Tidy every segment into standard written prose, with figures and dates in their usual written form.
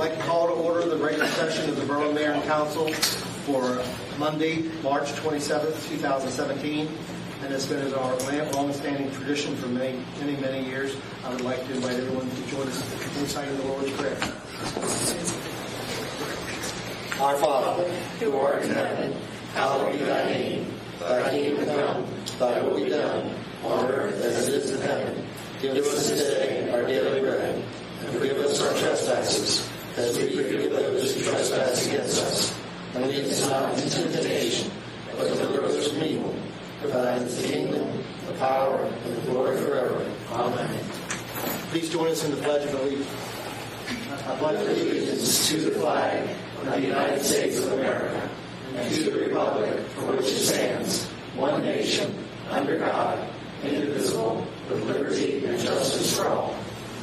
like to call to order the regular session of the Berlin Mayor and Council for Monday, March 27th, 2017. And it's been our long-standing tradition for many, many, many years. I would like to invite everyone to join us in reciting the Lord's Prayer. Our Father, who art in heaven, hallowed be thy name. Thy kingdom come, thy will be done, on earth as it is in heaven. Give us this day our daily bread, and forgive us our trespasses, as we forgive those who trespass against us. And lead us not into temptation, but deliver us from evil. For thine is the kingdom, the power, and the glory forever. Amen. Please join us in the Pledge of Allegiance. I pledge allegiance to the flag of the United States of America, and to the republic for which it stands, one nation, under God, indivisible, with liberty and justice for all.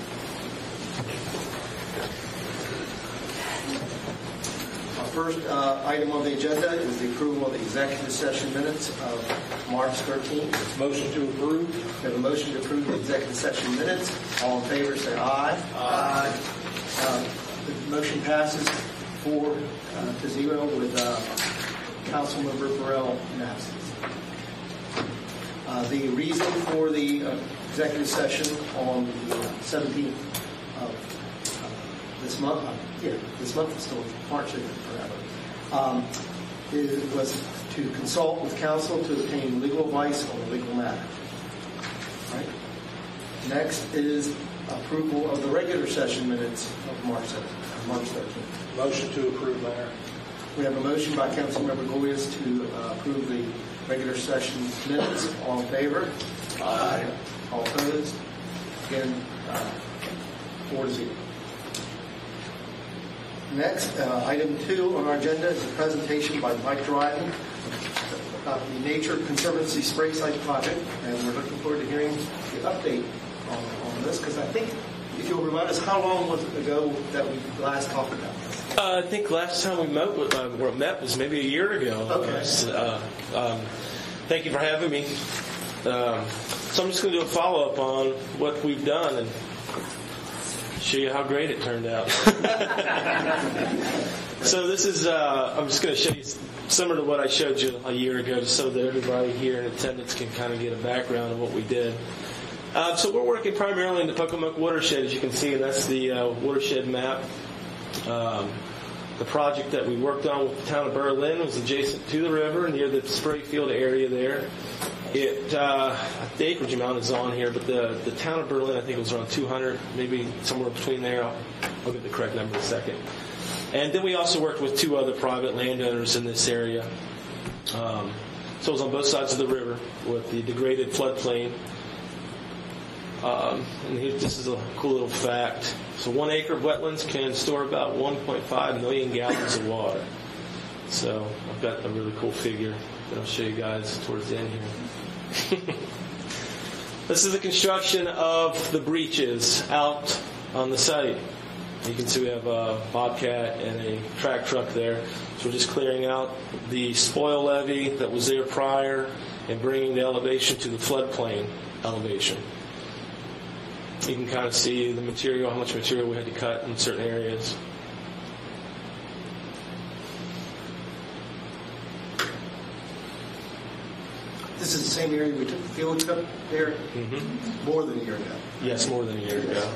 Our first item on the agenda is the approval of the executive session minutes of March 13th. Motion to approve. We have a motion to approve the executive session minutes. All in favor say aye. Aye. The motion passes 4-0 with Councilmember Burrell in absence. The reason for the executive session on the 17th of this month, this month is still March forever, it was to consult with counsel to obtain legal advice on a legal matter. Right? Next is approval of the regular session minutes of March 13th. Motion to approve, Mayor. We have a motion by Councilmember Goyes to approve the regular session minutes. All in favor? Aye. All opposed? Again, 4-0. Next, item 2 on our agenda is a presentation by Mike Dryden about the Nature Conservancy Spray Site project, and we're looking forward to hearing the update on this, because I think, if you'll remind us, how long was it ago that we last talked about this? I think last time we met was maybe a year ago. Okay. Thank you for having me. So I'm just going to do a follow-up on what we've done and show you how great it turned out. So this is, I'm just going to show you similar to what I showed you a year ago, just so that everybody here in attendance can kind of get a background of what we did. So we're working primarily in the Pocomoke watershed, as you can see, and that's the watershed map. The project that we worked on with the town of Berlin was adjacent to the river near the Sprayfield area there. The acreage amount is on here, but the town of Berlin, I think it was around 200, maybe somewhere between there. I'll get the correct number in a second. And then we also worked with 2 other private landowners in this area. So it was on both sides of the river with the degraded floodplain. And here, this is a cool little fact. So 1 acre of wetlands can store about 1.5 million gallons of water. So I've got a really cool figure that I'll show you guys towards the end here. This is the construction of the breaches out on the site. You can see we have a Bobcat and a track truck there. So we're just clearing out the spoil levee that was there prior and bringing the elevation to the floodplain elevation. You can kind of see the material, how much material we had to cut in certain areas. This is the same area we took the field trip there more than a year ago. Yes, more than a year ago.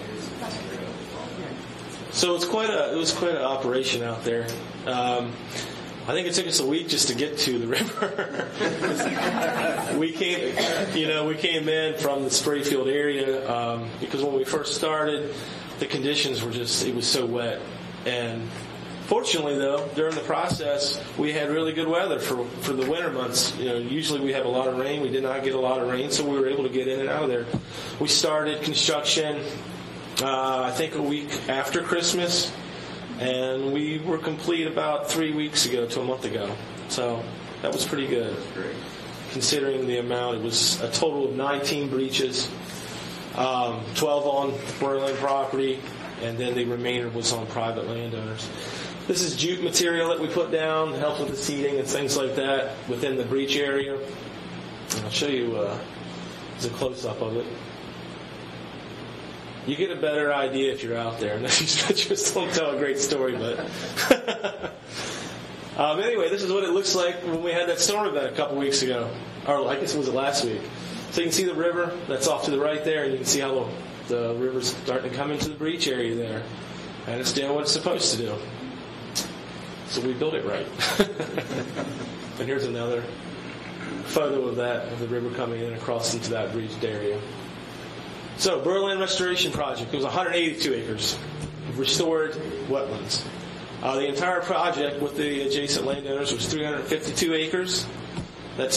So it was quite an operation out there. I think it took us a week just to get to the river. we came in from the Sprayfield area because when we first started, the conditions were it was so wet. And fortunately, though, during the process, we had really good weather for the winter months. Usually we have a lot of rain. We did not get a lot of rain, so we were able to get in and out of there. We started construction, I think, a week after Christmas. And we were complete about 3 weeks ago to a month ago. So that was pretty good. Great. Considering the amount, it was a total of 19 breaches, 12 on Berlin property, and then the remainder was on private landowners. This is jute material that we put down to help with the seeding and things like that within the breach area. And I'll show you a close-up of it. You get a better idea if you're out there. And these pictures don't tell a great story, but anyway, this is what it looks like when we had that storm event a couple weeks ago, or I guess it was last week. So you can see the river that's off to the right there, and you can see how the river's starting to come into the breach area there, and it's doing what it's supposed to do. So we built it right. And here's another photo of that, of the river coming in across into that breached area. So, Berlin Restoration Project. It was 182 acres of restored wetlands. The entire project with the adjacent landowners was 352 acres. That's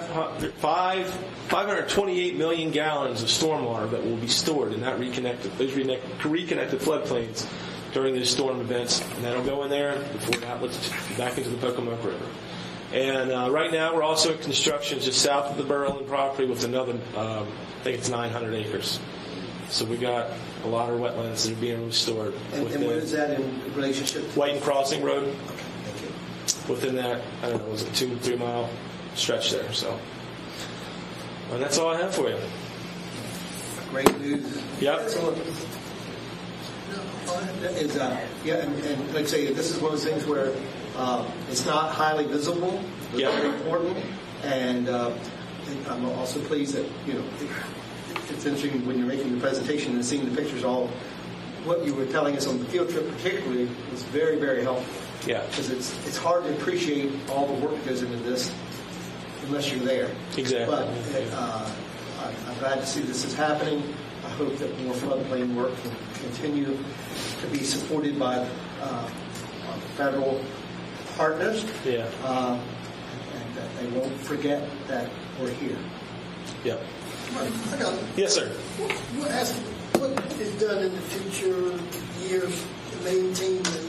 528 million gallons of stormwater that will be stored in that reconnected floodplains during these storm events. And that'll go in there before it outlets back into the Pocomoke River. And right now we're also in construction just south of the Berlin property with another, I think it's 900 acres. So we got a lot of wetlands that are being restored. And what is that in relationship to? Whiten Crossing Road. Okay, thank you. Within that, I don't know, was it 2-3 mile stretch there. So, and that's all I have for you. Great news. Yep. Excellent. And like I say, this is one of those things where it's not highly visible, but very important. And I'm also pleased that, it's interesting when you're making the presentation and seeing the pictures, what you were telling us on the field trip particularly was very, very helpful. Yeah. Because it's hard to appreciate all the work that goes into this unless you're there. Exactly. But I'm glad to see this is happening. I hope that more floodplain work will continue to be supported by federal partners. Yeah. And that they won't forget that we're here. Yeah. Yes, sir. What is done in the future years to maintain the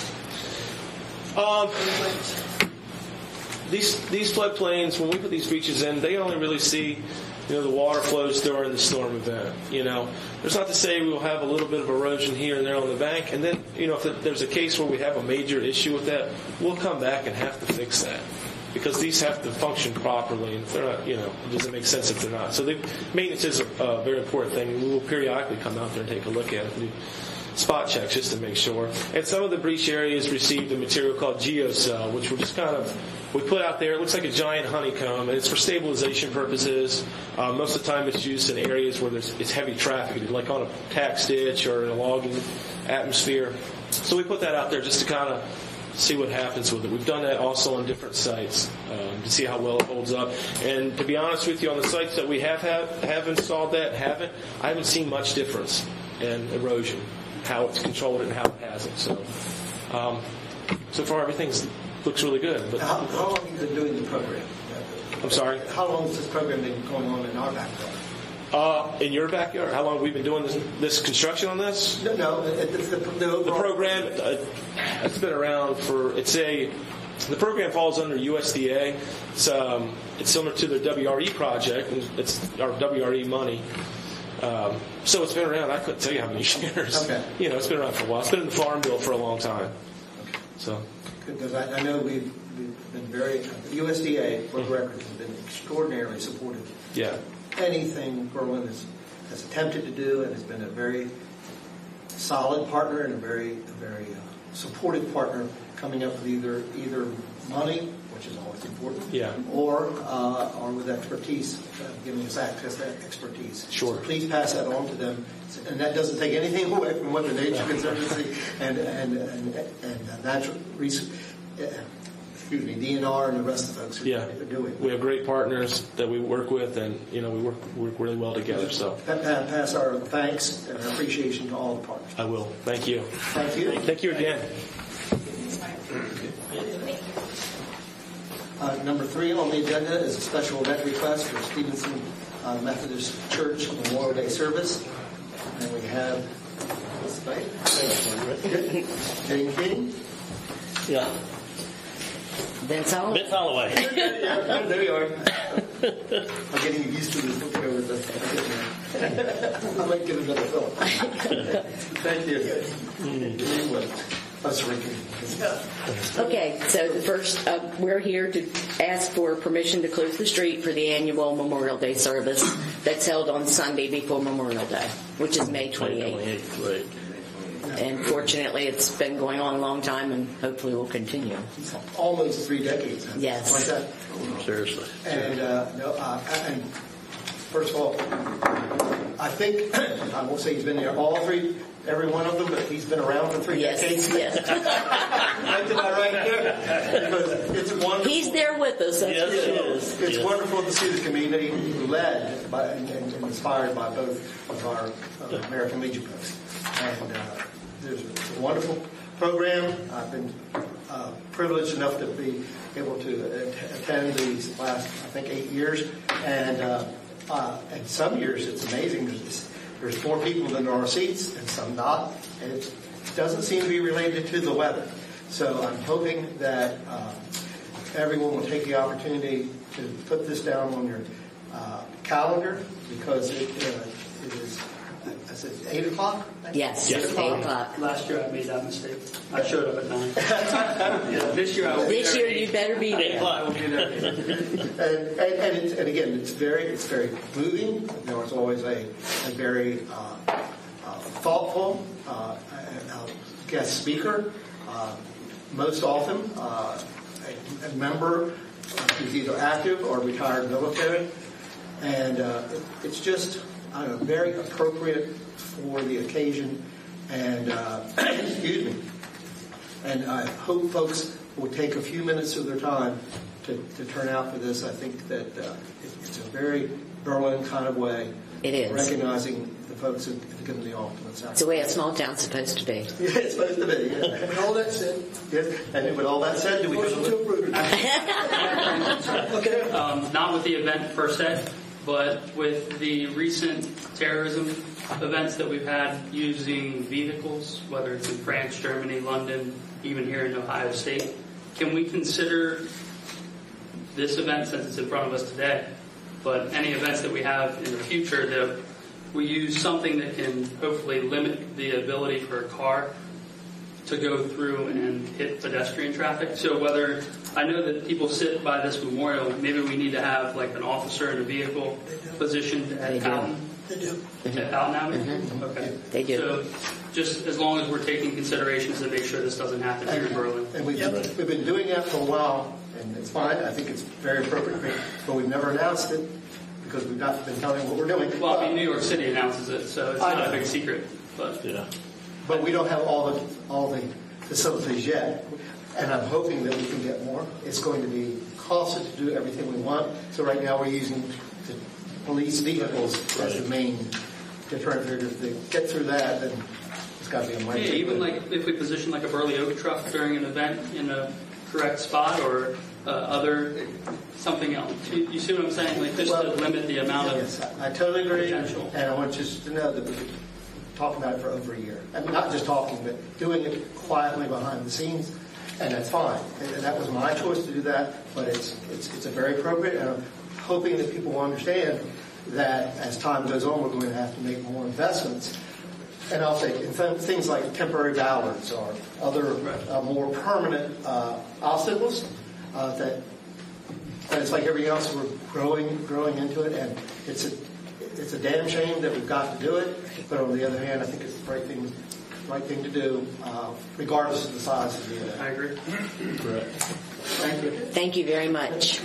These floodplains, when we put these beaches in, they only really see, the water flows during the storm event. There's not to say we'll have a little bit of erosion here and there on the bank, and then, if there's a case where we have a major issue with that, we'll come back and have to fix that. Because these have to function properly, and if they're not, it doesn't make sense if they're not. So maintenance is a very important thing. We will periodically come out there and take a look at it and do spot checks just to make sure. And some of the breach areas received a material called geocell, which we're just we put out there. It looks like a giant honeycomb, and it's for stabilization purposes. Most of the time it's used in areas where it's heavy traffic, like on a tax ditch or in a logging atmosphere. So we put that out there just to see what happens with it. We've done that also on different sites to see how well it holds up. And to be honest with you, on the sites that we have installed that, I haven't seen much difference in erosion, how it's controlled and how it hasn't. So far everything looks really good. But how long have you been doing the program? I'm sorry? How long has this program been going on in our backyard? In your backyard? How long have we been doing this construction on this? No, The program, it's been around the program falls under USDA. It's similar to the WRE project. It's our WRE money. So it's been around, I couldn't tell you how many years. Okay. It's been around for a while. It's been in the Farm Bill for a long time. So. Because I know we've been the USDA, for the record, has been extraordinarily supportive. Yeah. Anything Berlin has attempted to do, and has been a very solid partner and a very supportive partner, coming up with either money, which is always important, or with expertise, giving us access to expertise. Sure. So please pass that on to them, and that doesn't take anything away from what the Nature Conservancy and natural resource. DNR and the rest of the folks are doing. We have great partners that we work with, and we work really well together. So pass our thanks and our appreciation to all the partners. I will. Thank you. Thank you. Thank you again. Number 3 on the agenda is a special event request for Stevenson Methodist Church Memorial Day service, and we have this right. Jane King. Yeah. Vince Holloway. There you are. I'm getting used to this. I might get another fill. Thank you. Let's reconvene. Okay, so the first, we're here to ask for permission to close the street for the annual Memorial Day service that's held on Sunday before Memorial Day, which is May 28th. Right. And fortunately, it's been going on a long time and hopefully will continue. Almost 3 decades. Yes. Like that. Seriously. And, and first of all, I think, I won't say he's been there every one of them, but he's been around for 3 decades. Yes. Am I right here? Because it's wonderful. He's there with us. That's Yes, for he sure. is. It's Yes. wonderful to see the community led by and inspired by both of our American Legion folks. And there's a wonderful program. I've been privileged enough to be able to attend these last, I think, 8 years. And some years it's amazing. There's more people than there are seats, and some not. And it doesn't seem to be related to the weather. So I'm hoping that everyone will take the opportunity to put this down on your calendar, because it is, I said, 8 o'clock? Yes, 8 o'clock. Last year I made that mistake. I showed up at 9. This year I will be This there year at you better be there. I will be there. And again, it's very moving. There was always a very thoughtful guest speaker. Most often, a member who's either active or retired military, and it's just, I don't know, very appropriate for the occasion. And excuse me. And I hope folks will take a few minutes of their time to turn out for this. I think that it's a very Berlin kind of way. It is. Recognizing the folks who have given the ultimate sacrifice. It's the way a small town's supposed to be. Yeah, it's supposed to be. Yeah. And all that said, Yes. And with all that said, do we motion to approve. Okay. Not with the event per se, but with the recent terrorism events that we've had using vehicles, whether it's in France, Germany, London, even here in Ohio State. Can we consider this event, since it's in front of us today, but any events that we have in the future, that we use something that can hopefully limit the ability for a car to go through and hit pedestrian traffic? So whether, I know that people sit by this memorial, maybe we need to have like an officer in a vehicle positioned at They do. Houghton. They do. At Houghton Avenue? Okay. They do. So just as long as we're taking considerations to make sure this doesn't happen here in Berlin. And we've been doing that for a while, and it's fine. I think it's very appropriate, but we've never announced it because we've not been telling what we're doing. Well, I mean, New York City announces it, so it's I not a know. big secret. But Yeah. But we don't have all the facilities yet, and I'm hoping that we can get more. It's going to be costly to do everything we want. So right now we're using the police vehicles as the main deterrent. If they get through that, then it's got to be a mighty. yeah, even like if we position like a Burley Oak truck during an event in a correct spot, or other something else. You see what I'm saying? Like just to limit the amount of Yes, I totally agree, potential. and I want you to know that we've been talking about it for over a year. I mean, not just talking, but doing it quietly behind the scenes, and that's fine. And that was my choice to do that, but it's a very appropriate, and I'm hoping that people will understand that as time goes on, we're going to have to make more investments. And I'll say in things like temporary ballards or other more permanent obstacles that it's like everything else, we're growing into it, and it's a damn shame that we've got to do it. But on the other hand, I think it's the right thing to do, regardless of the size of the event. I agree. Thank you. Thank you very much.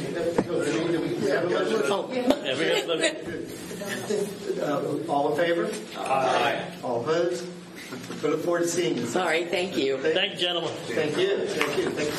All in favor? Aye. All opposed? We look forward to seeing you. Sorry, thank you. Thank you, gentlemen. Thank you. Thank you. Thank you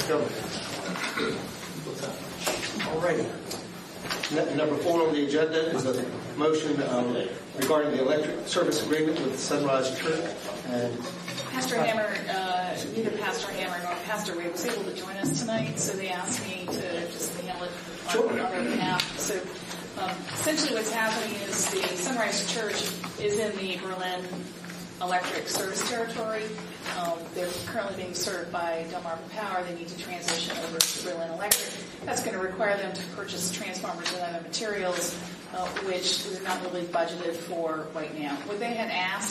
for coming. All righty. Number 4 on the agenda is a motion regarding the electric service agreement with Sunrise Church. And Pastor Hammer, neither Pastor Hammer nor Pastor Ray was able to join us tonight, so they asked me to just handle it on their behalf. So essentially what's happening is the Sunrise Church is in the Berlin electric service territory. They're currently being served by Delmarva Power. They need to transition over to Berlin Electric. That's going to require them to purchase transformers and other materials, which they're not really budgeted for right now. What they had asked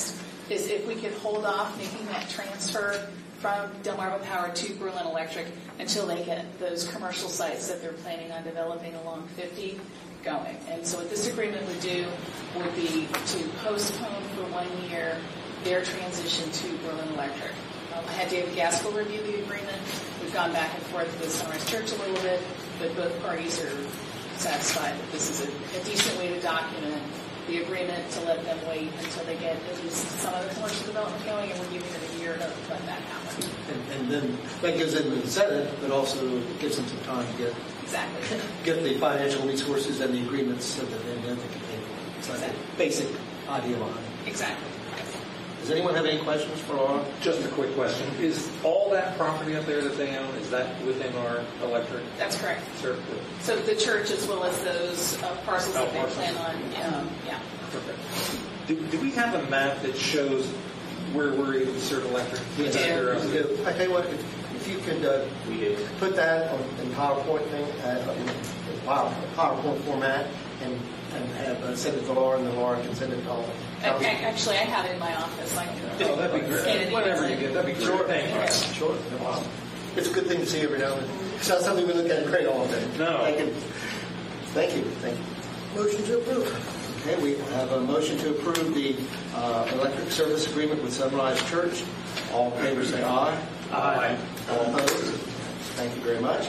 is if we could hold off making that transfer from Delmarva Power to Berlin Electric until they get those commercial sites that they're planning on developing along 50 going. And so what this agreement would do would be to postpone for 1 year their transition to Berlin Electric. I had David Gaskell review the agreement. We've gone back and forth with Sunrise Church a little bit, but both parties are satisfied that this is a decent way to document the agreement to let them wait until they get at least some of the commercial development going, and we're giving them a year to let that happen. And then that gives them an incentive, but also gives them some time to get the financial resources and the agreements so that then they can pay for it. It's like a basic idea behind it. Exactly. Does anyone have any questions for Laura? Just a quick question. Is all that property up there that they own, is that within our electric? That's correct. Sure. So the church as well as those parcels that they plan on, yeah. Okay. Do we have a map that shows where we're able to serve electric? Yes, we do. I tell you what, if you could put that in PowerPoint thing, in PowerPoint format, and send it to Laura, and then Laura can send it to all. Actually, I have it in my office. Oh, that'd be great. Whatever you get, that'd be great. Sure. Thank you. Sure. No problem. It's a good thing to see every now and then. It's not something we look at in crate all day. No. Thank you. Motion to approve. Okay, we have a motion to approve the electric service agreement with Sunrise Church. All in favor say aye. Aye. All opposed? Thank you very much.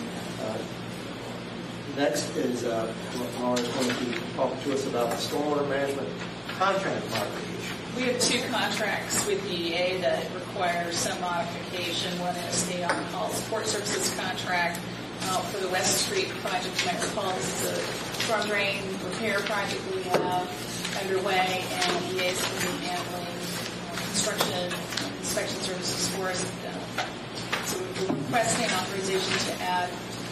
Next is Laura is going to talk to us about the stormwater management contract modification. We have two contracts with EA that require some modification. One is the on-call support services contract for the West Street project. You might recall this is a storm drain repair project we have underway, and EA is going to be handling construction inspection services for us. So we're requesting authorization to add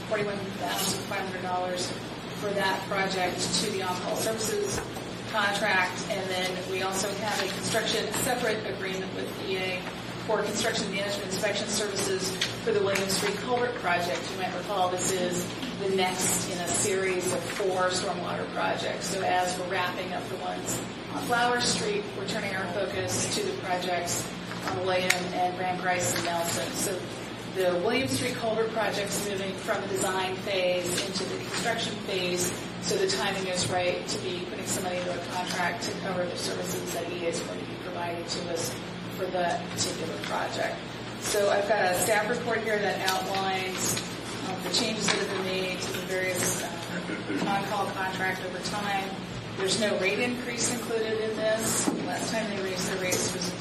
$41,500 for that project to the on-call services contract, and then we also have a separate agreement with EA for construction management inspection services for the William Street Culvert project. You might recall this is the next in a series of 4 stormwater projects. So as we're wrapping up the ones on Flower Street, we're turning our focus to the projects on William and Graham Grice and Nelson. So the William Street Culvert project's moving from the design phase into the construction phase, so the timing is right to be putting some money into a contract to cover the services that EA is going to be providing to us for that particular project. So I've got a staff report here that outlines the changes that have been made to the various on-call contract over time. There's no rate increase included in this. Last time they raised their rates was in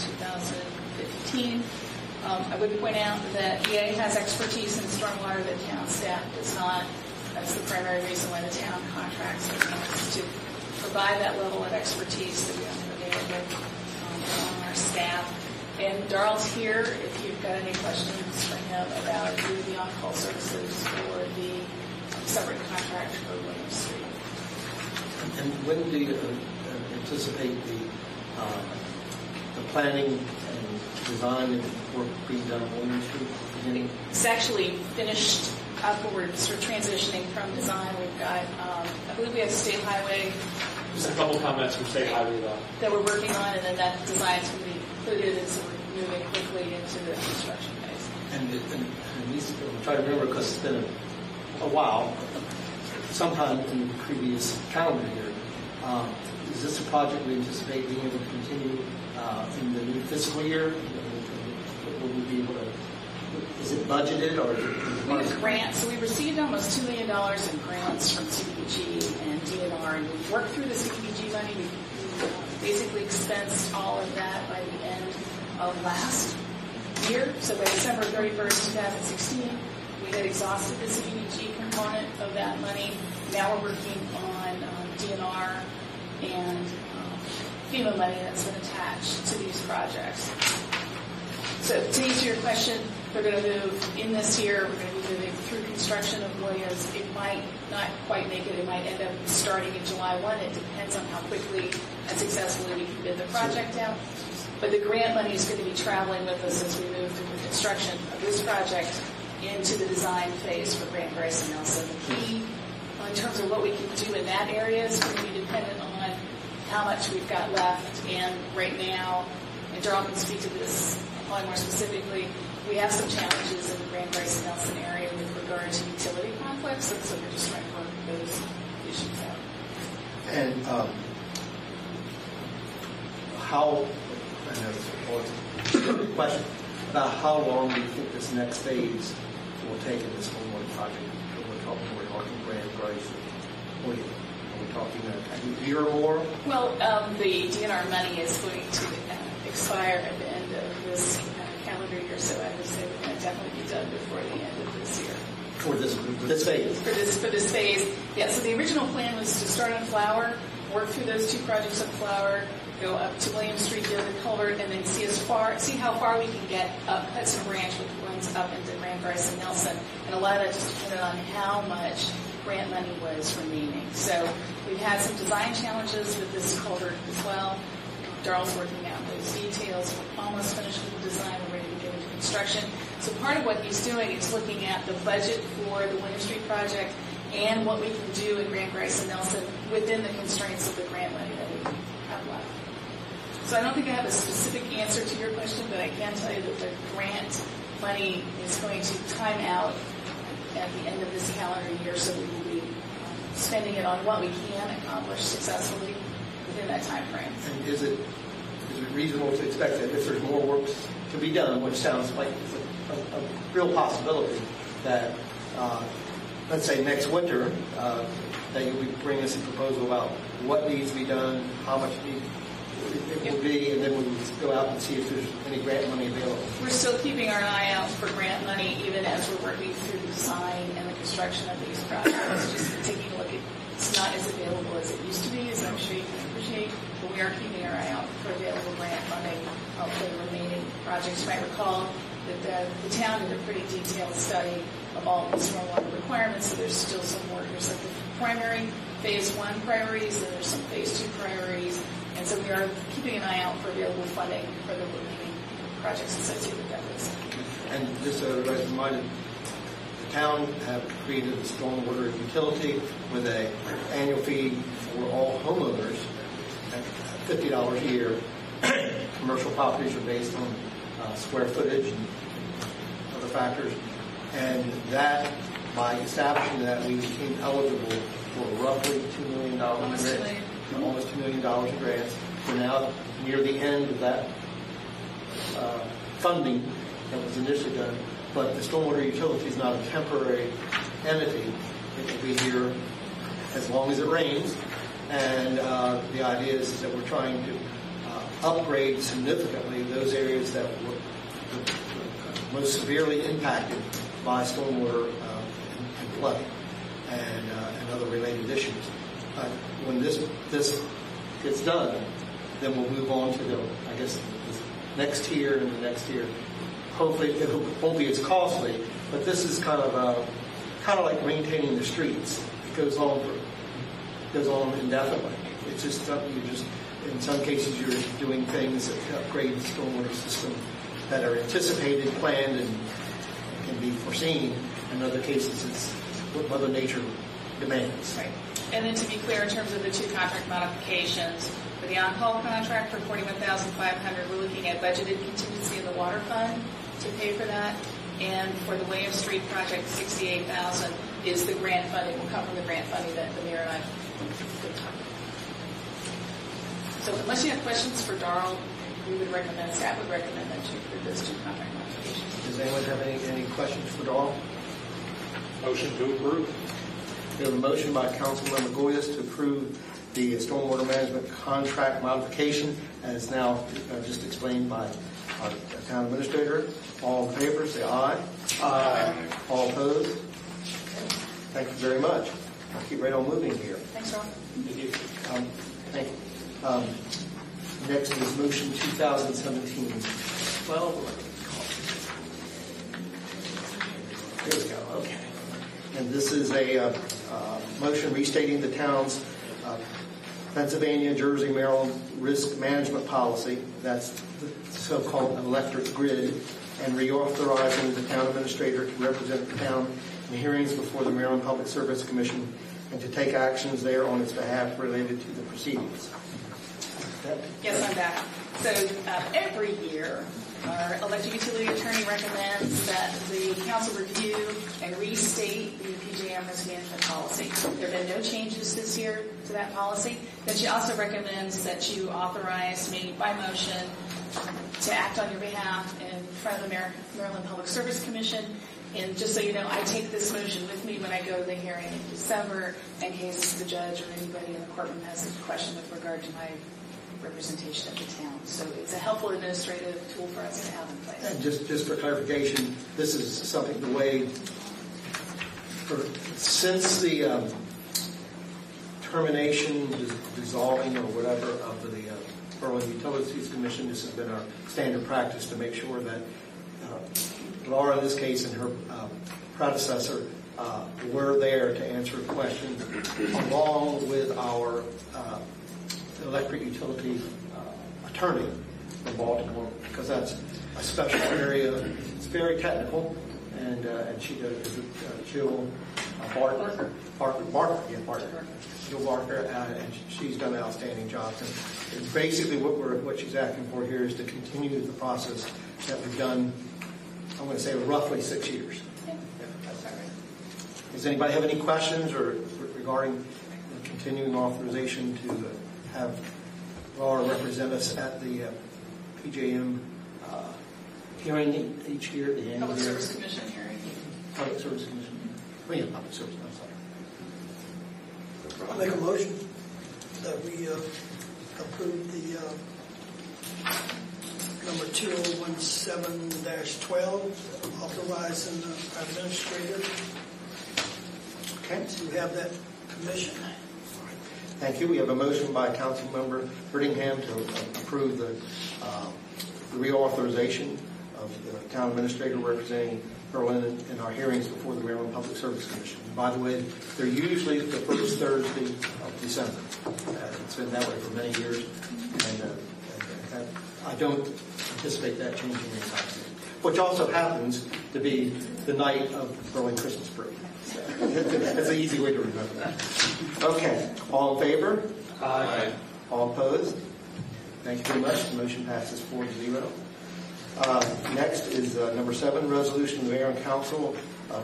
2015. I would point out that EA has expertise in stormwater that town staff does not. That's the primary reason why the town contracts with us, to provide that level of expertise that we have available on our staff. And Darrell's here if you've got any questions for him about the on-call services or the separate contract for William Street. And when do you anticipate the planning and design and work being done on William Street? Beginning? It's actually finished up. We're sort of transitioning from design. We've got, I believe we have State Highway. Just a couple comments from State Highway though. That we're working on, and then that design's going to be included, and so we're moving quickly into the construction phase. And these, I'm trying to remember because it's been a while, sometime in the previous calendar year. Is this a project we anticipate being able to continue in the new fiscal year? Will we be able to, is it budgeted or? We have grants. So we received almost $2 million in grants from CDBG and DNR, and we've worked through the CDBG money. We basically expensed all of that by the end of last year. So by December 31st, 2016, we had exhausted the CDBG component of that money. Now we're working on DNR and FEMA money that's been attached to these projects. So to answer your question, we're going to move in this year. We're going to be moving through construction of Williams. It might not quite make it. It might end up starting in July 1. It depends on how quickly and successfully we can bid the project out. But the grant money is going to be traveling with us as we move through the construction of this project into the design phase for Graham Grice and Nelson. The key in terms of what we can do in that area is going to be dependent on how much we've got left. And right now, and Darrell can speak to this probably more specifically, we have some challenges in the Grand Bryce Nelson area with regard to utility conflicts, and so we're just trying to work those issues out. And how, I know this is a question, about how long do you think this next phase will take in this homework project? We're talking Grand Bryce. Are we talking a year or more? Well, the DNR money is going to expire at the end of this calendar year, so I would say we're going to definitely be done before the end of this year. For this phase? For this phase, yeah. So the original plan was to start on Flower, work through those 2 projects on Flower, go up to William Street, do the culvert, and then see how far we can get up Hudson Branch, which runs up into Grand Bryce and Nelson. And a lot of that just depended on how much grant money was remaining. So we've had some design challenges with this culvert as well. Darrell's working out those details. We're almost finished with the design. We're ready to get into construction. So part of what he's doing is looking at the budget for the William Street project and what we can do in Grand Bryce and Nelson within the constraints of the grant money that we have left. So I don't think I have a specific answer to your question, but I can tell you that the grant money is going to time out at the end of this calendar year, so we will be spending it on what we can accomplish successfully within that time frame. And is it reasonable to expect that if there's more work to be done, which sounds like it's a real possibility, that let's say next winter, that you'll be bringing us a proposal about what needs to be done, how much it will be, and then we'll go out and see if there's any grant money available. We're still keeping our eye out for grant money, even as we're working through the design and the construction of these projects. Just taking a look at, it's not as available as it used to be, as I'm sure you can appreciate, but we are keeping our eye out for available grant funding of the remaining projects. You might recall that the town did a pretty detailed study of all the stormwater requirements, so there's still some work. There's like the primary phase 1 priorities, and there's some phase 2 priorities, and so we are keeping an eye out for available funding for the remaining projects associated with that list. And just so everybody's reminded, the town have created a stormwater utility with an annual fee for all homeowners at $50 a year. Commercial properties are based on square footage and other factors. And that, by establishing that, we became eligible for roughly $2 million in grants. Almost $2 million in grants. We're now near the end of that funding that was initially done. But the stormwater utility is not a temporary entity. It will be here as long as it rains. And the idea is that we're trying to upgrade significantly those areas that were most severely impacted by stormwater and flooding and other related issues. When this gets done, then we'll move on to the next tier and the next tier. Hopefully, it won't be as costly, but this is kind of like maintaining the streets. It goes on indefinitely. It's just something in some cases you're doing things that upgrade the stormwater system that are anticipated, planned, and can be foreseen. In other cases, it's what Mother Nature demands. Right. And then to be clear, in terms of the 2 contract modifications, for the on-call contract for $41,500, we're looking at budgeted contingency in the water fund to pay for that. And for the William Street project, $68,000 is the grant funding. Will come from the grant funding that the mayor and I could talk about. So unless you have questions for Darrell, staff would recommend that you approve those 2 contract modifications. Does anyone have any questions for Darrell? Motion to approve. We have a motion by Councilmember Goyes to approve the stormwater management contract modification, as now just explained by our town administrator. All in favor, say aye. Aye. All opposed? Thank you very much. I'll keep right on moving here. Thanks, Ron. Thank you. Thank you. Next is motion 2017-12. Here we go. Okay. And this is a motion restating the town's Pennsylvania, Jersey, Maryland risk management policy. That's the so-called electric grid, and reauthorizing the town administrator to represent the town in hearings before the Maryland Public Service Commission and to take actions there on its behalf related to the proceedings. Yes, I'm back. So every year, our electric utility attorney recommends that the council review and restate the PJM risk management policy. There have been no changes this year to that policy. Then she also recommends that you authorize me by motion to act on your behalf in front of the Maryland Public Service Commission. And just so you know, I take this motion with me when I go to the hearing in December in case the judge or anybody in the courtroom has a question with regard to my representation of the town. So it's a helpful administrative tool for us to have in place. And just for clarification, this is something the way, since the termination, dissolving or whatever of the Maryland Utilities Commission, this has been our standard practice to make sure that Laura, in this case, and her predecessor were there to answer questions along with our electric utility attorney from Baltimore, because that's a special area. It's very technical, and she does Jill Barker. Jill Barker, and she's done an outstanding job. And basically, what she's asking for here is to continue the process that we've done. I'm going to say roughly 6 years. Yeah, that's all right. Does anybody have any questions or regarding the continuing authorization to have Laura represent us at the PJM hearing each year at the end of Public the year? Service Commission hearing. Public Service Commission. Oh, yeah, Public Service. I'm sorry. I'll make a motion that we approve the number 2017-12, authorizing the administrator to have that commission. Thank you. We have a motion by Councilmember Brittingham to approve the reauthorization of the town administrator representing Berlin in our hearings before the Maryland Public Service Commission. And by the way, they're usually the first Thursday of December. It's been that way for many years, and I don't anticipate that changing anytime soon. Which also happens to be the night of Berlin Christmas break. So, that's an easy way to remember that. Okay, all in favor? Aye. All opposed? Thank you very much. The motion passes 4-0. Next is number 7, resolution of the Mayor and Council of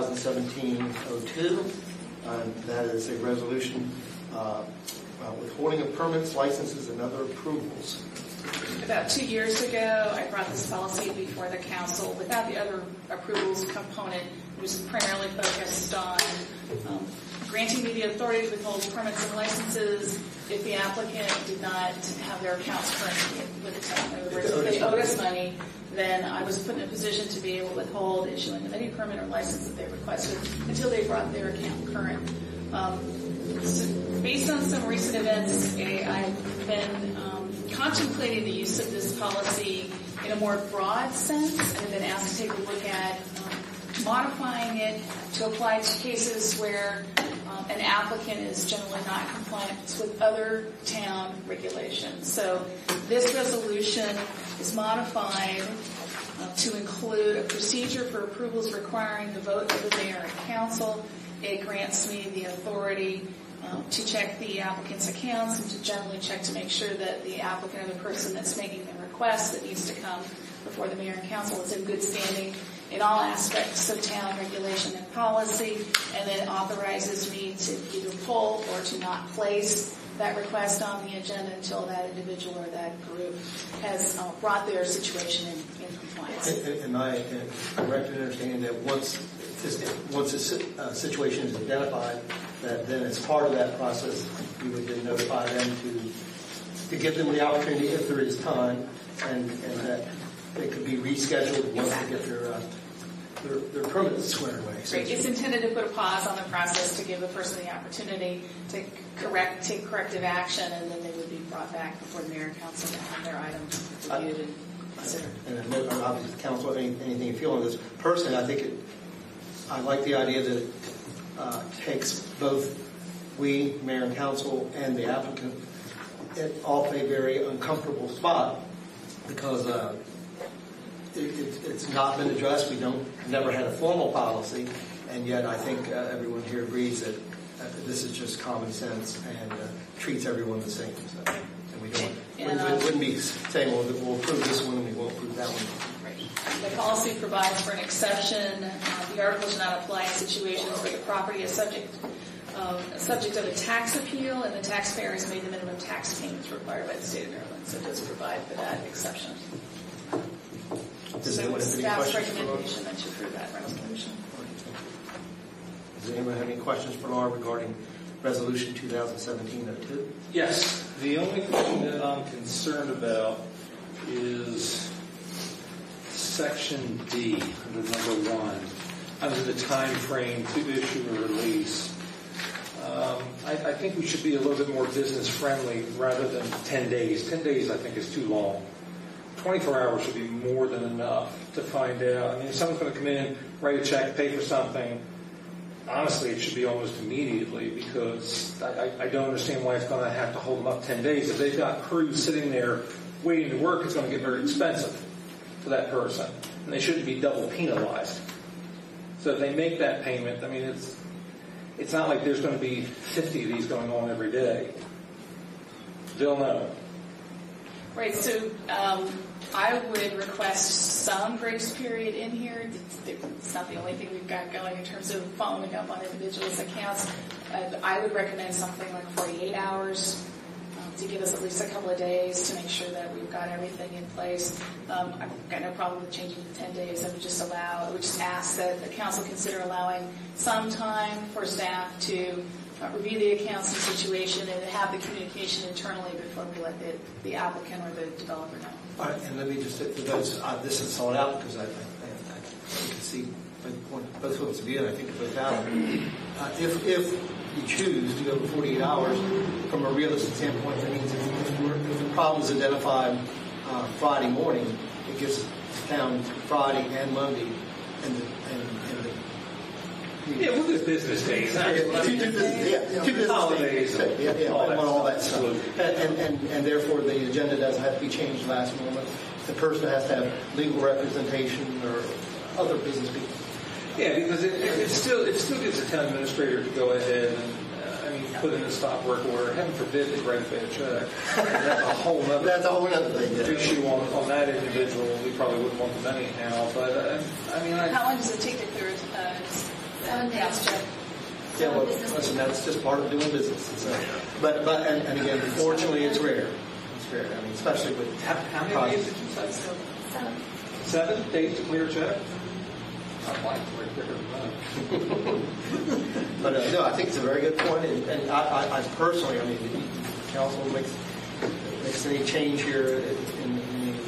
2017-02. That is a resolution withholding of permits, licenses, and other approvals. About 2 years ago, I brought this policy before the council without the other approvals component. It was primarily focused on granting me the authority to withhold permits and licenses if the applicant did not have their accounts current with the town. In other words, if they owed us money, then I was put in a position to be able to withhold issuing them any permit or license that they requested until they brought their account current. So based on some recent events, I've been contemplating the use of this policy in a more broad sense, and have been asked to take a look at modifying it to apply to cases where an applicant is generally not compliant with other town regulations. So this resolution is modified to include a procedure for approvals requiring the vote of the mayor and council. It grants me the authority to check the applicant's accounts and to generally check to make sure that the applicant or the person that's making the request that needs to come before the mayor and council is in good standing in all aspects of town regulation and policy, and then authorizes me to either pull or to not place that request on the agenda until that individual or that group has brought their situation in compliance. And I correct in understanding that once a situation is identified, that then as part of that process, you would then notify them to give them the opportunity, if there is time, and that it could be rescheduled once they get their permits squared away. So It's intended to put a pause on the process to give the person the opportunity to take corrective action, and then they would be brought back before the mayor and council to have their items reviewed and considered. And I know, obviously, the council, anything you feel on this. Personally, I like the idea that it takes both we, mayor and council, and the applicant all play a very uncomfortable spot, because it's not been addressed. We never had a formal policy, and yet I think everyone here agrees that this is just common sense and treats everyone the same. So, and we don't. And, wouldn't be saying, well, we'll approve this one and we won't approve that one. the policy provides for an exception. The article should not apply in situations where the property is subject of a tax appeal and the taxpayer has made the minimum tax payments required by the state of Maryland. So it does provide for that exception. So it's staff's recommendation that you approve that resolution. Does anyone have any questions for Laura regarding Resolution 2017-02? Yes. The only thing that I'm concerned about is Section D, under number 1, under the time frame to issue a release. I think we should be a little bit more business friendly rather than 10 days. 10 days, I think, is too long. 24 hours should be more than enough to find out. I mean, if someone's going to come in, write a check, pay for something, honestly, it should be almost immediately, because I don't understand why it's going to have to hold them up 10 days. If they've got crews sitting there waiting to work, it's going to get very expensive for that person, and they shouldn't be double penalized. So if they make that payment, I mean, it's not like there's going to be 50 of these going on every day. They'll know. Right, so I would request some grace period in here. It's not the only thing we've got going in terms of following up on individuals' accounts. I would recommend something like 48 hours to give us at least a couple of days to make sure that we've got everything in place. I've got no problem with changing to 10 days. I would just ask that the council consider allowing some time for staff to review the accounts and situation and have the communication internally before we let the applicant or the developer know. All right, and let me just, for those, this is sold out because I can see both ways to be in. I think both out. If you choose to go for 48 hours, from a realistic standpoint, that means if the problem is identified Friday morning, it gives the town Friday and Monday Yeah, we'll do business days. Two business holidays. Yeah, all that stuff. And therefore the agenda doesn't have to be changed last moment. The person has to have legal representation or other business people. Yeah, because it still gives the town administrator to go ahead and put in a stop work order. Heaven forbid they write a bad check. That's a whole other thing. Yeah. Issue on that individual. We probably wouldn't want them anyhow. But how long does it take to clear it? 7 days. Yeah, well, listen, that's just part of doing business. But again, fortunately, it's rare. It's rare. I mean, especially with how many days did you say? 7. 7 days to clear a check. I'd like to work quicker than that. But no, I think it's a very good point, and I personally, the council makes any change here in the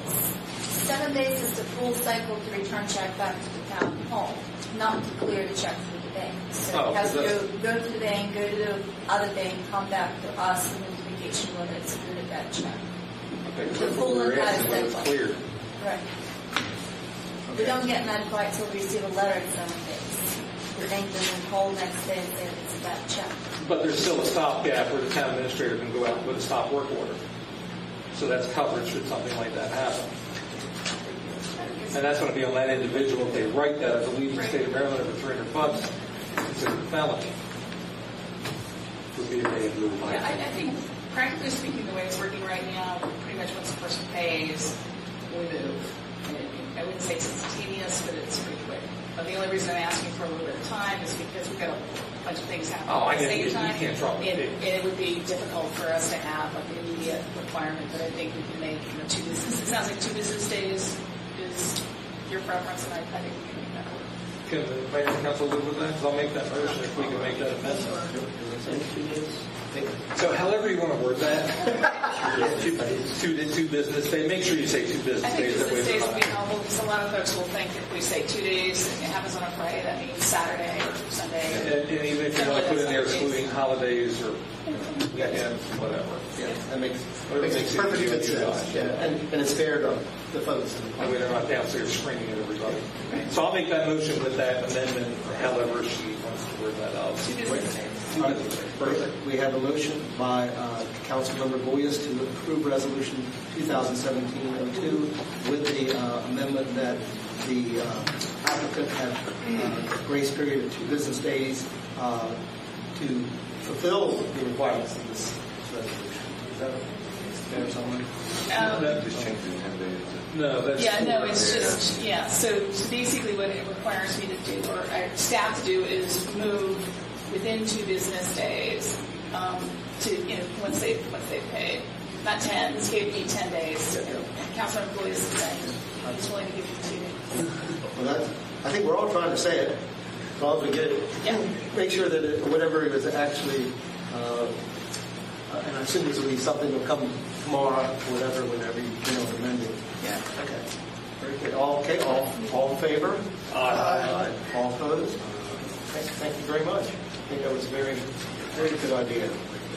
7 days is the full cycle to return check back to the town hall, not to clear the check through the bank. So it has to go to the bank, go to the other bank, come back to us with indication whether it's a good or bad check. Okay, The full entire cycle. clear. Right. Okay. We don't get notified until we receive a letter in 7 days. The bank doesn't call next day and say it's a bad check. But there's still a stopgap where the town administrator can go out and put a stop work order. So that's coverage should something like that happen. And that's going to be on that individual. If they write that, I believe in the state of Maryland, over $300, it's considered a felony. Would be a day of blue light. Yeah, I think, practically speaking, the way it's working right now, pretty much once the person pays, we move. I wouldn't say it's instantaneous, but it's pretty quick. But the only reason I'm asking for a little bit of time is because we've got a bunch of things happening at the same time. You can't drop it. And it would be difficult for us to have like an immediate requirement, but I think we can make 2 business. It sounds like 2 business days is your preference, and I think we can make that work. Can the mayor and council live with that? Because I'll make that motion if we can make that amendment. So however you want to word that, 2 business days. Make sure you say 2 business I think days. business days would be helpful because a lot of folks will think if we say 2 days and it happens on a Friday, that means Saturday or Sunday. And even if you want to put in there excluding holidays or weekends, whatever. Yeah, that makes perfect good sense. Yeah, and it's fair to the folks. That way they're not downstairs screaming at everybody. So I'll make that motion with that amendment, however she wants to word that out. 2 business days. Perfect. We have a motion by Councilmember Boyes to approve Resolution 2017-02 with the amendment that the applicant have a grace period of 2 business days to fulfill the requirements of this resolution. there somewhere? No, that's it's just, So basically what it requires me to do, or staff to do, is move within 2 business days to, once they've paid. Not 10, this gave me 10 days. Councilor employees is saying he's willing to give you 2 days. Well, I think we're all trying to say it. As long as we get it, make sure that whatever it is actually, and I assume this will be something that will come tomorrow, whenever you amend it. Yeah. Okay. Very good. All in favor? Aye. All opposed? Thank you very much. I think that was a very, very good idea.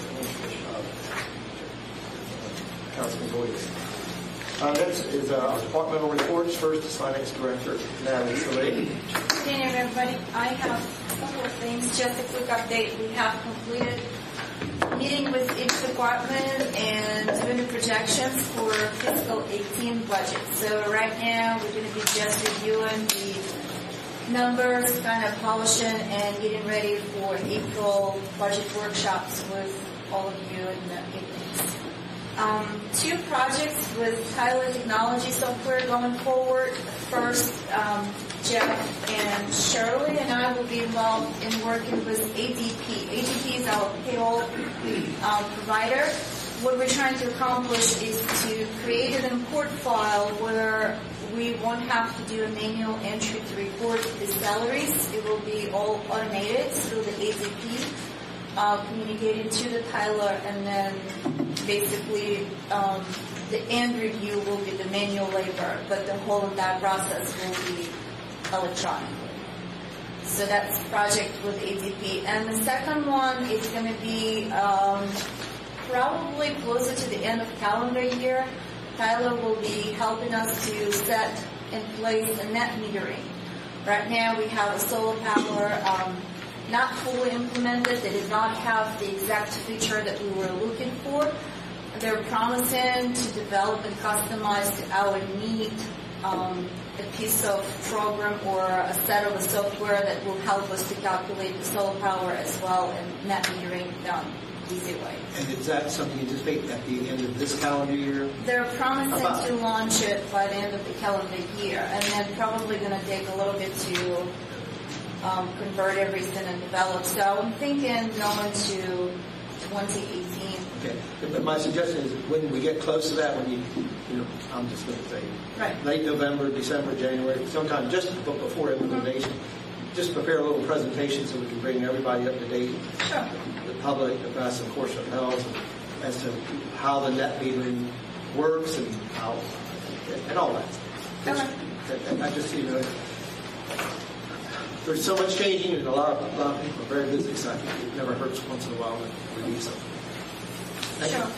Councilman Boyd. Next is our departmental reports. First is Finance Director Natalie Saleh. Good evening, everybody. I have a couple of things. Just a quick update. We have completed meeting with each department and doing the projections for fiscal 18 budget. So right now we're going to be just reviewing the numbers, kind of polishing and getting ready for April budget workshops with all of you in the evenings. 2 projects with Tyler Technology Software going forward. First, Jeff and Shirley and I will be involved in working with ADP. ADP is our payroll provider. What we're trying to accomplish is to create an import file where we won't have to do a manual entry to report the salaries. It will be all automated through the ADP. Communicated to the Tyler, and then basically the end review will be the manual labor, but the whole entire process will be electronically. So that's project with ADP. And the second one is going to be probably closer to the end of calendar year. Tyler will be helping us to set in place a net metering. Right now we have a solar power not fully implemented. They did not have the exact feature that we were looking for. They're promising to develop and customize to our need a piece of program or a set of a software that will help us to calculate the solar power as well and net metering done easy way. And is that something you anticipate at the end of this calendar year? They're promising to launch it by the end of the calendar year, and then probably going to take a little bit to convert everything and develop. So I'm thinking going to 2018. Okay, but my suggestion is when we get close to that, when I'm just going to say late November, December, January, sometime just before implementation, just prepare a little presentation so we can bring everybody up to date. Sure. The public, the press, of course, knows as to how the net metering works and how and all that. Okay. I just there's so much changing, and a lot of people are very busy, so it never hurts once in a while to review something. Thank you.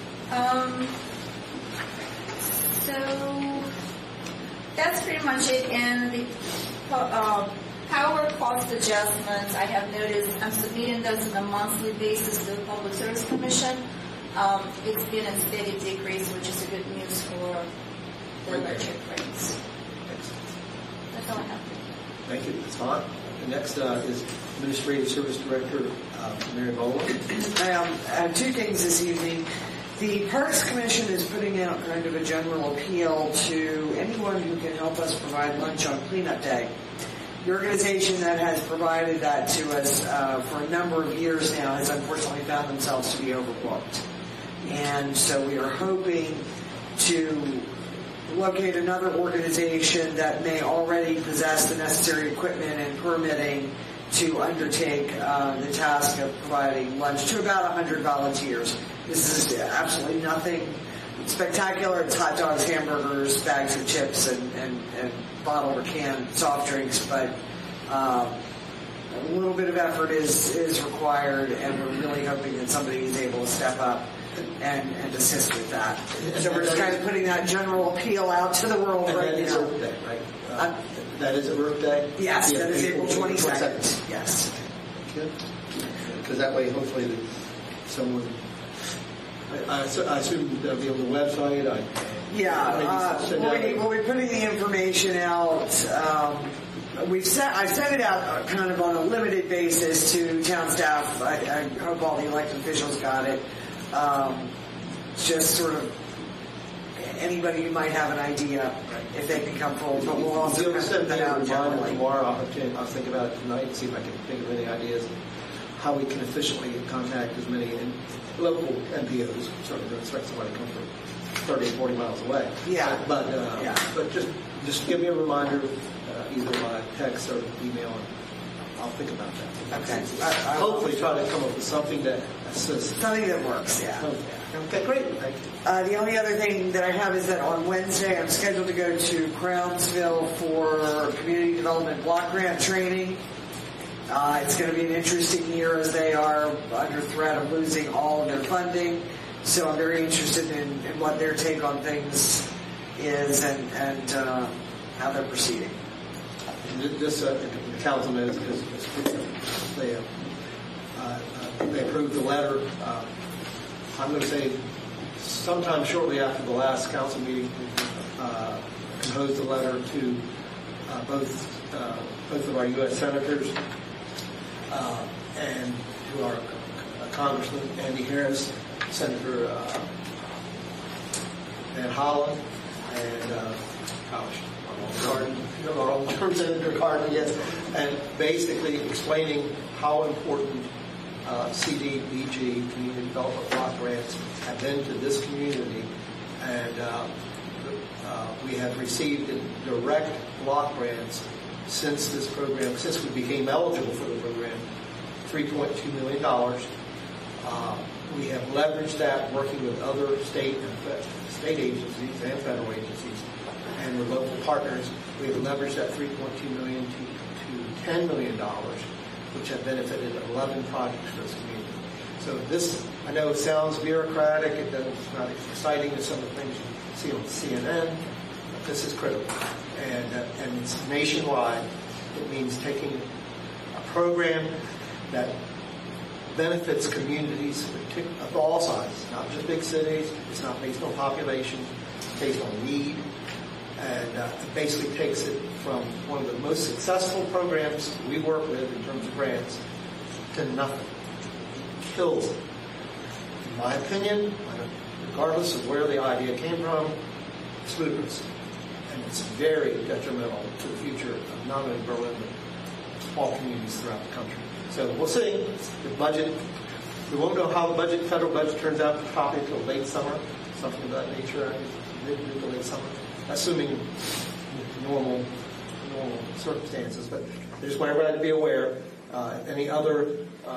So that's pretty much it. And the power cost adjustments, I have noticed I'm submitting those on a monthly basis to the Public Service Commission. It's been a steady decrease, which is a good news for the electric rates. That's all I have. Thank you. Ms. Hahn. The next is Administrative Service Director Mary Boland. I have 2 things this evening. The Parks Commission is putting out kind of a general appeal to anyone who can help us provide lunch on cleanup day. The organization that has provided that to us for a number of years now has unfortunately found themselves to be overbooked. And so we are hoping to locate another organization that may already possess the necessary equipment and permitting to undertake the task of providing lunch to about 100 volunteers. This is absolutely nothing spectacular. It's hot dogs, hamburgers, bags of chips, and bottled or canned soft drinks, but a little bit of effort is required, and we're really hoping that somebody is able to step up and assist with that. So we're just kind of putting that general appeal out to the world right now. That is Earth Day, right? That is Earth Day? Yes, that is April 22nd. Yes. Good. Because that way, hopefully, someone... I assume that'll be on the website? We'll be putting the information out. I've sent it out kind of on a limited basis to town staff. I hope all the elected officials got it. just sort of anybody who might have an idea if they can come forward. But we'll also You'll kind of send put me that a out reminder generally. tomorrow. I'll think about it tonight and see if I can think of any ideas how we can efficiently contact as many local NPOs. Certainly don't expect somebody to come from 30 or 40 miles away. Yeah. But Yeah. just give me a reminder either by text or email, and I'll think about that. Okay. Hopefully try to come up with something that assists. Something that works, yeah. Okay, great. Thank you. The only other thing that I have is that on Wednesday I'm scheduled to go to Crownsville for community development block grant training. It's going to be an interesting year as they are under threat of losing all of their funding. So I'm very interested in what their take on things is and how they're proceeding. This the council knows because they approved the letter. I'm going to say sometime shortly after the last council meeting, composed a letter to both of our U.S. senators and to our Congressman Andy Harris, Senator Van Hollen, and Senator Cardin, yes, and basically explaining how important CDBG, Community Development Block Grants, have been to this community, and we have received direct block grants since this program, since we became eligible for the program, $3.2 million. We have leveraged that working with other state agencies and federal agencies and with local partners. We have leveraged that $3.2 million to $10 million, which have benefited 11 projects for this community. So this, I know it sounds bureaucratic, it's not exciting as some of the things you see on CNN, but this is critical. And it's nationwide. It means taking a program that benefits communities of all sizes, not just big cities. It's not based on population. It's based on need. And it basically takes it from one of the most successful programs we work with in terms of grants to nothing. It kills it. In my opinion, regardless of where the idea came from, it's ludicrous. And it's very detrimental to the future of not only Berlin, but all communities throughout the country. So we'll see. The budget, we won't know how the federal budget turns out probably until late summer, something of that nature, mid to late summer, assuming normal circumstances. But I just want everybody to be aware. Any other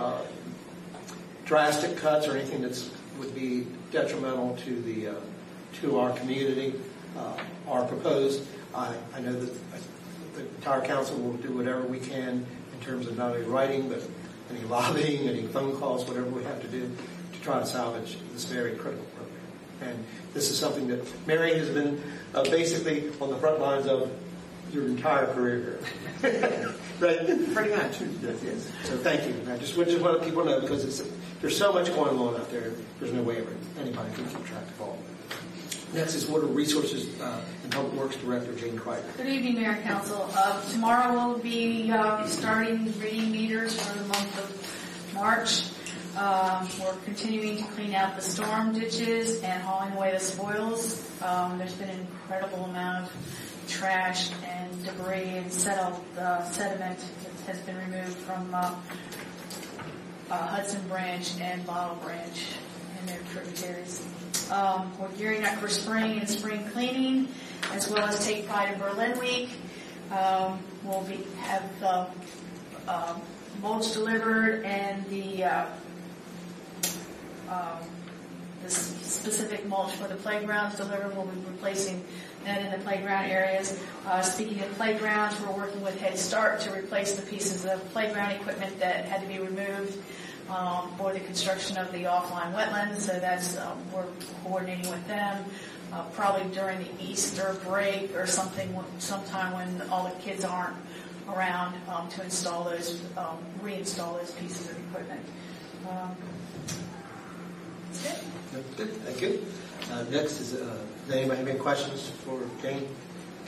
drastic cuts or anything that would be detrimental to our community are proposed. I know that the entire council will do whatever we can in terms of not only writing, but any lobbying, any phone calls, whatever we have to do to try to salvage this very critical program. And this is something that Mary has been basically on the front lines of your entire career here. Right? Pretty much. Yes. So thank you. I just want people to know because there's so much going on out there. There's no way anybody can keep track of all of it. Next is Water Resources and Public Works Director Jane Kreider. Good evening, Mayor and Council. Tomorrow we'll be starting reading meters for the month of March. We're continuing to clean out the storm ditches and hauling away the spoils. There's been an incredible amount of trash and debris and sediment that has been removed from Hudson Branch and Bottle Branch and their tributaries. We're gearing up for spring and spring cleaning, as well as Take Pride in Berlin Week. We'll have mulch delivered and the specific mulch for the playgrounds delivered. We'll be replacing that in the playground areas. Speaking of playgrounds, we're working with Head Start to replace the pieces of playground equipment that had to be removed for the construction of the offline wetlands. So that's we're coordinating with them probably during the Easter break or sometime when all the kids aren't around to install those, reinstall those pieces of equipment. That's it. Good. Thank you. Next is, does anybody have any questions for Jane?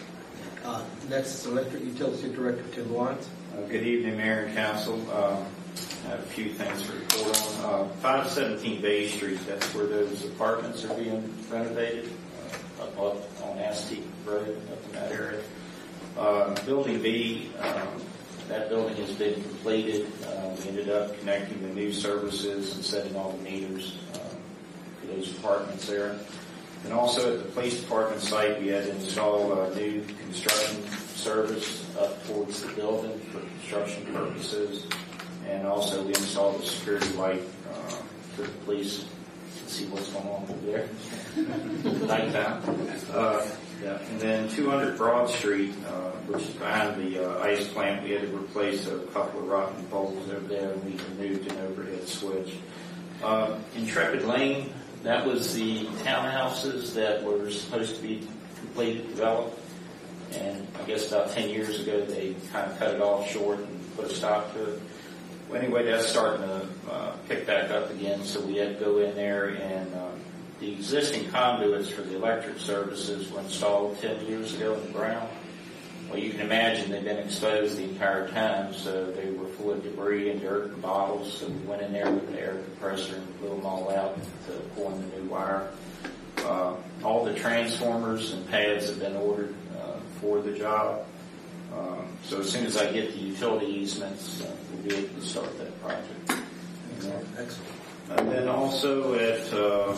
Next is Electric Utility Director Tim Lawrence. Good evening, Mayor and Council. I have a few things to report on. 517 Bay Street, that's where those apartments are being renovated, up on Aztec Road, up in that area. Building B, that building has been completed. We ended up connecting the new services and setting all the meters for those apartments there. And also at the police department site, we had to install a new construction service up towards the building for construction purposes. And also we installed a security light for the police to see what's going on over there. Nighttime. Yeah. And then 200 Broad Street, which is behind the ice plant, we had to replace a couple of rotten poles over there, and we removed an overhead switch. Intrepid Lane, that was the townhouses that were supposed to be completed, developed, and I guess about 10 years ago they kind of cut it off short and put a stop to it. Well, anyway, that's starting to pick back up again, so we had to go in there and the existing conduits for the electric services were installed 10 years ago in the ground. Well, you can imagine they've been exposed the entire time, so they were full of debris and dirt and bottles, so we went in there with an air compressor and blew them all out to pour in the new wire. All the transformers and pads have been ordered for the job. So as soon as I get the utility easements, we'll be able to start that project. Excellent. And then also at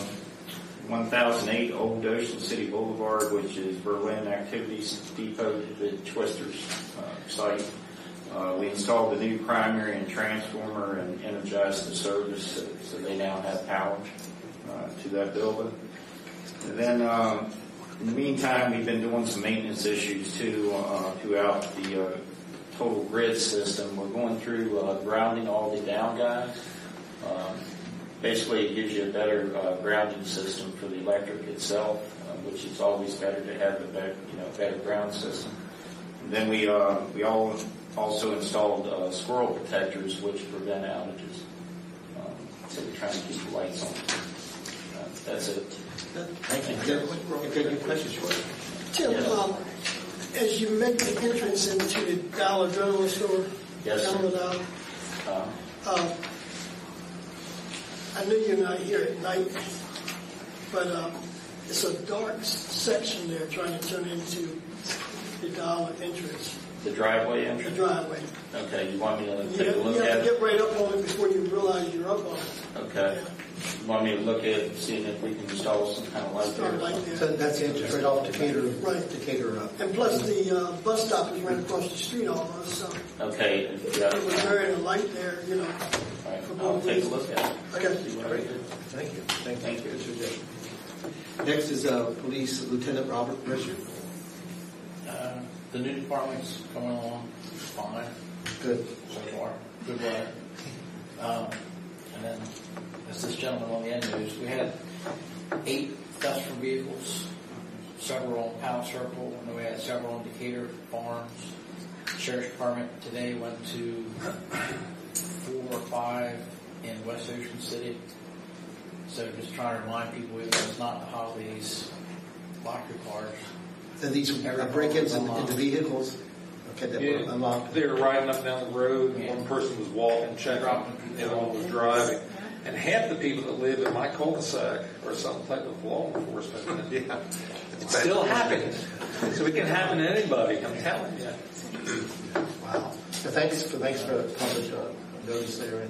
1008 Old Ocean City Boulevard, which is Berlin Activities Depot, the Twisters site. We installed the new primary and transformer and energized the service, so they now have power to that building. And then in the meantime, we've been doing some maintenance issues too throughout the total grid system. We're going through grounding all the down guys. Basically, it gives you a better grounding system for the electric itself, which is always better to have a better ground system. And then we also installed squirrel protectors, which prevent outages. So we're trying to keep the lights on. That's it. Thank you. Any questions? Tim, as you make the entrance into the Dollar General store, yes, sir. I know you're not here at night, but it's a dark section there trying to turn into the Dollar entrance. The driveway entrance? The driveway. Okay, you want me to take a look at it? You at have to get right up on it before you realize you're up on it. Okay. Yeah. You want me to look at it, seeing if we can install some kind of light there? So that's the entrance right off Decatur. Right. Decatur up. And plus the bus stop is right across the street almost, so. Okay. Yeah. It was very light there, you know. All right. I'll take a look at it. Okay. See what I can do. Thank you. Thank you. Good suggestion. Next is Police Lieutenant Robert Richard. The new department's coming along fine. Good. So far. Good weather. And then, as this gentleman on the end news, we had 8 thefts from vehicles, several on Powell Circle, and then we had several on Decatur Farms. Sheriff's Department today went to 4 or 5 in West Ocean City. So just trying to remind people, even though it's not the holidays, lock your cars. And these break-ins into vehicles. Okay, that were unlocked. They were riding up down the road, and one person was walking, checking, and one was driving. And half the people that live in my cul-de-sac are some type of law enforcement. Yeah. It's still happening. So it can happen to anybody, I'm telling you. Wow. So thanks for coverage those there.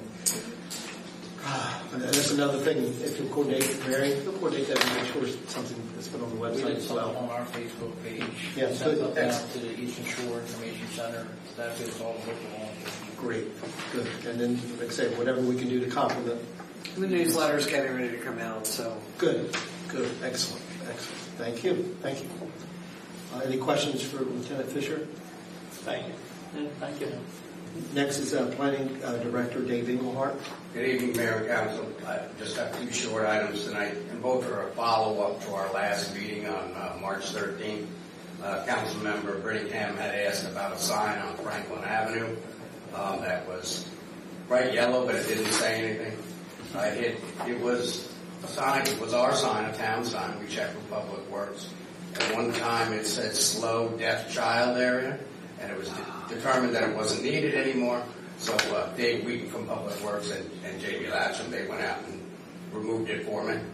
And that's another thing, if you coordinate, Mary, you'll coordinate that and make sure it's something that's put on the website We did as something well. on our Facebook page. Yeah, We sent good. that down to the Eastern Shore Information Center. That goes all the local law enforcement. Great. Good. And then, like I say, whatever we can do to complement. The newsletter's getting ready to come out, so. Good. Excellent. Thank you. Any questions for Lieutenant Fisher? Thank you. Yeah, thank you. Next is Planning Director Dave Engelhardt. Good evening, Mayor and Council. I just have 2 short items tonight, and both are a follow-up to our last meeting on March 13th. Councilmember Brittingham had asked about a sign on Franklin Avenue that was bright yellow, but it didn't say anything. It was a sign. It was our sign, a town sign. We checked with Public Works. At one time, it said slow deaf child area, and it was determined that it wasn't needed anymore. So Dave Wheaton from Public Works and J.B. Latcham, they went out and removed it for me.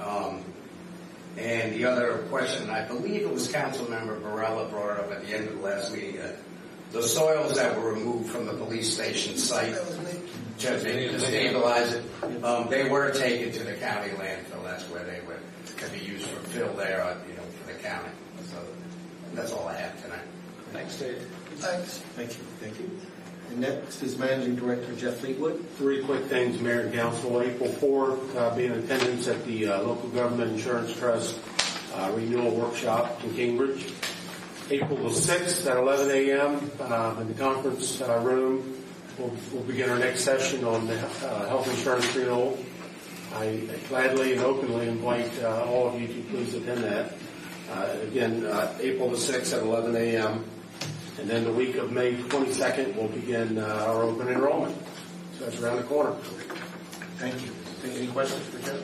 And the other question, I believe it was Councilmember Varela brought it up at the end of the last meeting, the soils that were removed from the police station site to stabilize it, they were taken to the county landfill. That's where they would be used for fill there, for the county. So that's all I have tonight. Thanks, Dave. Thanks. Thank you. Thank you. And next is Managing Director Jeff Fleetwood. 3 quick things, Mayor and Council. April 4th, be in attendance at the Local Government Insurance Trust Renewal Workshop in Cambridge. April the 6th at 11 a.m. In the conference room, we'll begin our next session on the health insurance renewal. I gladly and openly invite all of you to please attend that. Again, April the 6th at 11 a.m. And then the week of May 22nd, we'll begin our open enrollment. So that's around the corner. Thank you. Any questions for Jeff?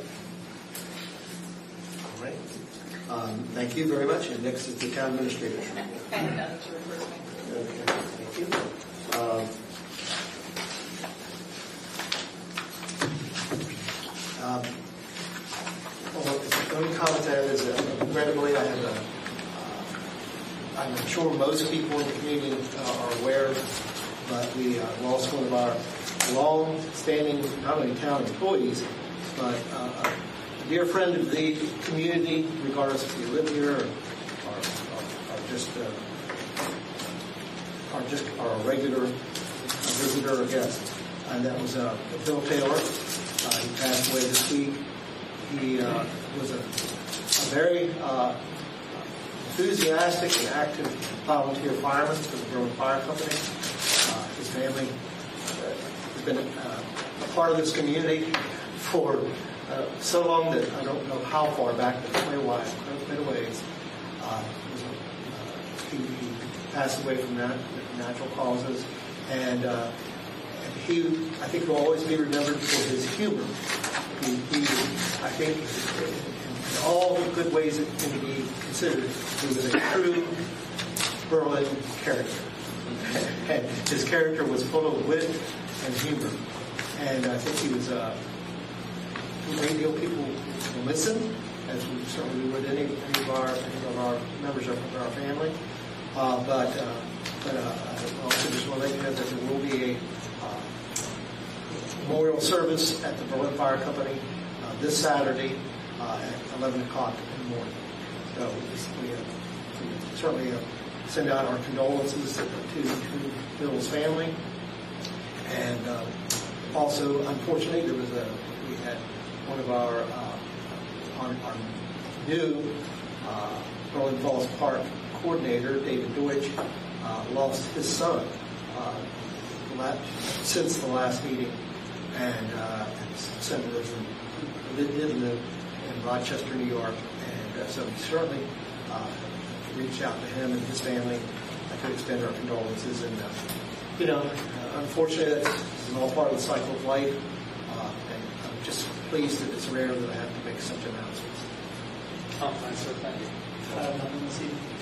All right. Thank you very much. And next is the Town Administrator's report. Okay. Thank you. Well, the only comment I have is regrettably I have I'm sure most people in the community are aware, but we lost one of our long-standing, not only town employees, but a dear friend of the community, regardless if you live here or are a regular visitor or guest. And that was Bill Taylor. He passed away this week. He was a very enthusiastic and active volunteer fireman for the Berlin Fire Company. His family has been a part of this community for so long that I don't know how far back, but quite a while, quite a ways. He passed away from natural causes, and he, I think, will always be remembered for his humor. He I think, in all the good ways it can be considered, he was a true Berlin character. And his character was full of wit and humor. And I think he was a great deal of people will listen, as we certainly would any of our members of our family. But I also just want to let you know that there will be a memorial service at the Berlin Fire Company this Saturday at 11 o'clock in the morning. So we certainly send out our condolences to Bill's family. And also, unfortunately, we had one of our new Berlin Falls Park coordinator, David Deutsch, lost his son since the last meeting, and lives in Rochester, New York, and so we certainly reached out to him and his family to extend our condolences. And unfortunately, that's all part of the cycle of life, and I'm just pleased that it's rare that I have to make such announcements. Oh, thank you. Nothing this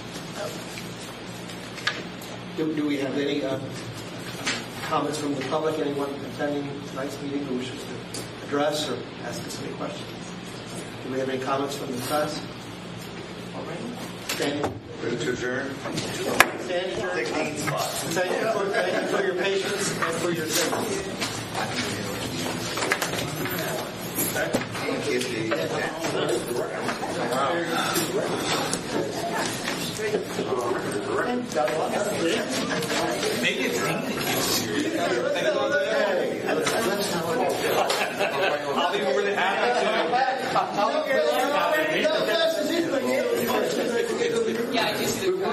evening. Do we have any comments from the public? Anyone attending tonight's meeting who wishes to address or ask us any questions? Do we have any comments from the press? All right. Standing. Move to adjourn. Standing. 16 spots. Thank you for your patience and for your service. Maybe it's I'll be really happy Yeah, I just do.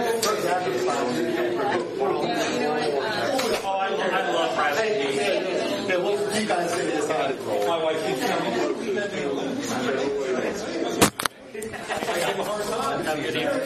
I love presentation. Yeah, well, you guys did this. My wife keeps telling me. Have a good evening.